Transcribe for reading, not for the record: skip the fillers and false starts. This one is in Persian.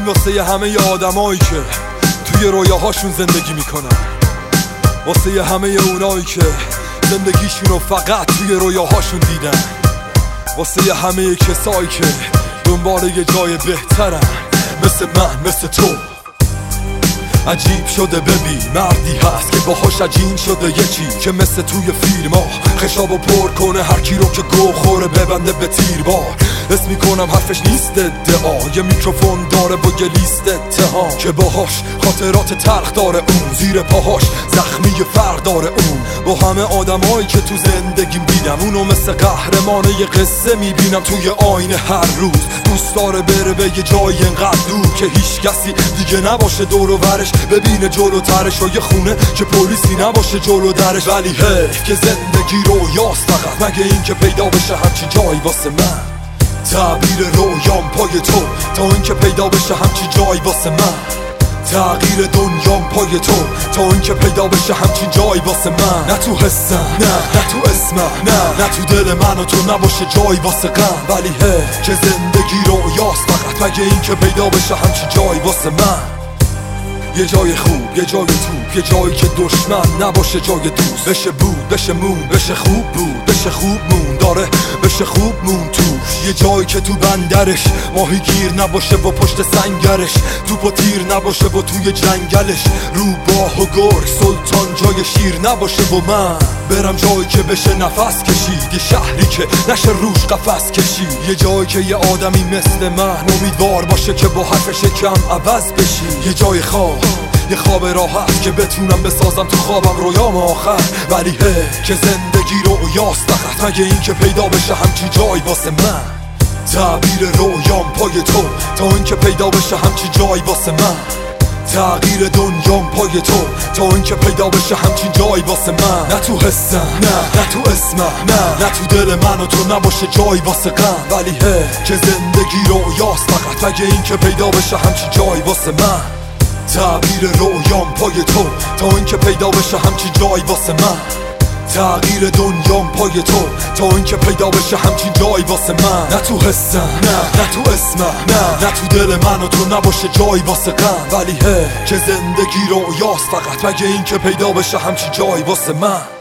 واسه همه ی آدمایی که توی رویاهاشون زندگی میکنن، واسه همه اونایی که زندگیشونو فقط توی رویاهاشون دیدن، واسه همه کسایی که دنبال یه جای بهترن، مثل من، مثل تو. عجیب شده ببین مردی هست که باهاش عجین شده یکی که مثل توی فیلم ها خشابو پر کنه هر کی رو که گو خوره ببنده به تیربار. اسم میکنم حرفش نیست ادعا، یه میکروفون داره با یه لیست اتهام که باهاش خاطرات تلخ داره اون، زیر پاهاش زخمی فرق داره اون. با همه آدمایی که تو زندگیم دیدم اونو مثل قهرمان یه قصه میبینم توی آینه هر روز. دوست داره بره به یه جایی انقدر دور که هیچ کسی دیگه نباشه دور و برش، ببینه جلوترش و یه خونه که پلیسی نباشه جلو درش. ولی حیف که زندگی رویاست فقط، مگه این که پیدا بشه همچی جایی واسه من. تعبیر رویام پای تو تا این که پیدا بشه همچی جایی واسه من. تغییر دنیام پای تو تا این که پیدا بشه همچین جایی واسه من. نه تو حسم، نه تو اسمم، نه تو دل من و تو نباشه جایی واسه غم. ولی هی که زندگی رویاست فقط، مگه این که پیدا بشه همچین جایی واسه من. یه جای خوب، یه جای توپ، یه جایی که دشمن نباشه جای دوست. بشه بود، بشه مون، بشه خوب بود، بشه خوب مون، داره بشه خوب مون توش. یه جایی که تو بندرش ماهی گیر نباشه و پشت سنگرش توپ و تیر نباشه و توی جنگلش روباه و گرگ سلطان جای شیر نباشه. و من برم جایی که بشه نفس کشید، یه شهری که نشه روش قفس کشید. یه جایی که یه آدمی مثل من امیدوار باشه که با حرفش کم عوض بشی. یه جای خواب، یه خواب راحت که بتونم بسازم تو خوابم رویام آخر. ولی هی که زندگی رویاست فقط، مگه این که پیدا بشه همچی جایی واسه من. تعبیر رویام پای تو تا این که پیدا بشه همچی جایی واسه من. تغییر دنیام پای تو تا این که پیدا بشه همچین جایی واسه من. نه تو حسم، نه تو اسمم، نه تو دل من و تو نباشه جایی واسه غم. ولی هی که زندگی رویاست فقط، مگه این که پیدا بشه همچین جایی واسه من. تعبیر رویام پای تو تا این که پیدا بشه همچین جایی واسه من. تغییر دنیام پای تو تا این که پیدا بشه همچین جایی واسه من. نه تو حسم، نه تو اسمم، نه تو دل من و تو نباشه جایی واسه غم. ولی هی که زندگی رویاست فقط، مگه این که پیدا بشه همچین جایی واسه من.